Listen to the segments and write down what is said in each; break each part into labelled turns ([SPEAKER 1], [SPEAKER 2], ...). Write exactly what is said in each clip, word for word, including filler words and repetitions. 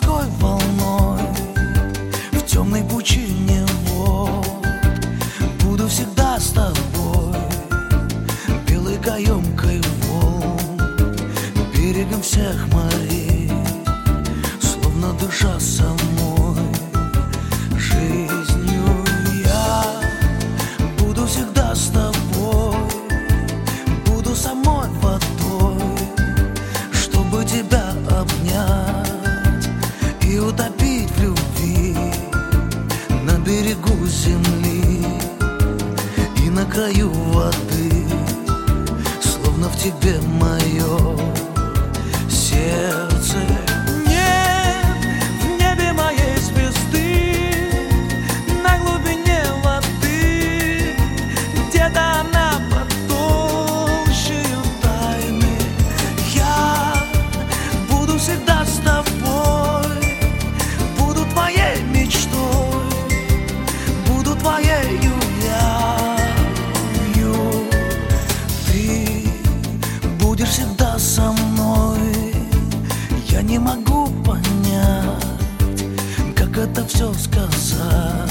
[SPEAKER 1] морской волной в темной пучине вод. Буду всегда с тобой, белой каемкой волн, берегом всех морей, словно душа самой жизнью. Я буду всегда с тобой, буду самой водой, чтобы тебя обнять и утопить в любви на берегу земли и на краю воды, словно в тебе мое сердце. Нет в небе моей звезды, на глубине воды, где-то она под толщею тайны. Я буду всегда с тобой, буду твоей мечтой, буду твоею явью. Ты будешь всегда со мной. Я не могу понять, как это все сказать.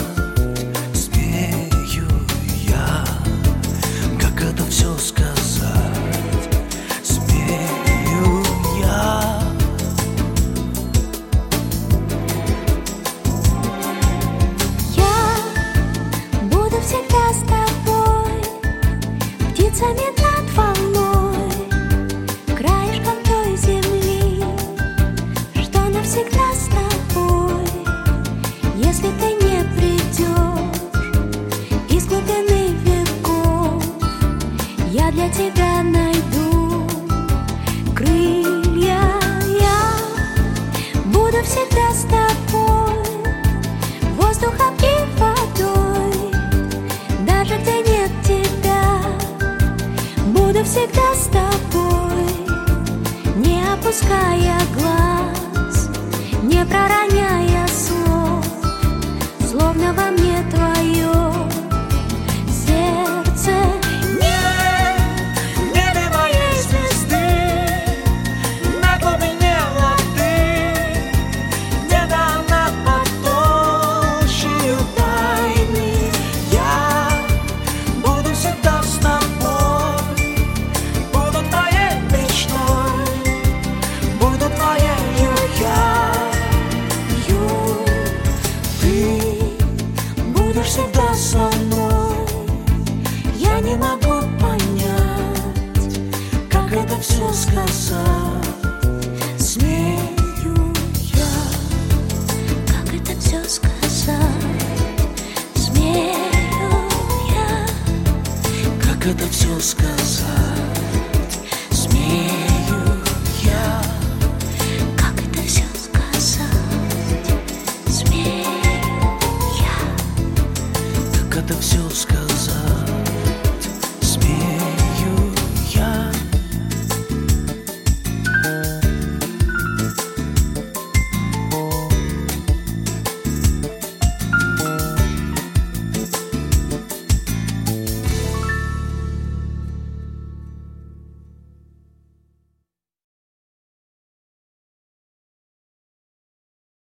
[SPEAKER 1] Смею я, как это все сказать. Смею я.
[SPEAKER 2] Я буду всегда с тобой, птицами над волной, краешком той земли, что навсегда с тобой. Если ты не придешь из глубины веков, я для тебя найду крылья. Я буду всегда с тобой, воздухом и водой, даже где нет тебя. Буду всегда с тобой, не опуская глаз, не пророняя